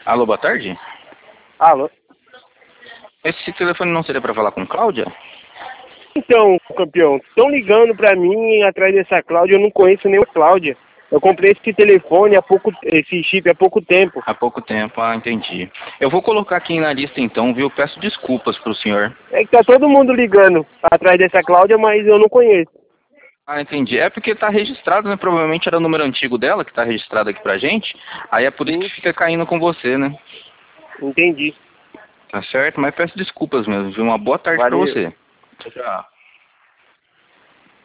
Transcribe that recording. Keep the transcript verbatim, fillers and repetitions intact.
Alô, boa tarde? Alô? Esse telefone não seria para falar com Cláudia? Então, campeão, estão ligando pra mim atrás dessa Cláudia, eu não conheço nem a Cláudia. Eu comprei esse telefone há pouco, esse chip há pouco tempo. Há pouco tempo, ah, entendi. Eu vou colocar aqui na lista então, viu? Peço desculpas pro senhor. É que tá todo mundo ligando atrás dessa Cláudia, mas eu não conheço. Ah, entendi. É porque tá registrado, né? Provavelmente era o número antigo dela que tá registrado aqui pra gente. Aí é por isso Sim, que fica caindo com você, né? entendi. Tá certo? Mas peço desculpas mesmo, viu? Uma boa tarde pra Valeu. você. Tchau, tchau.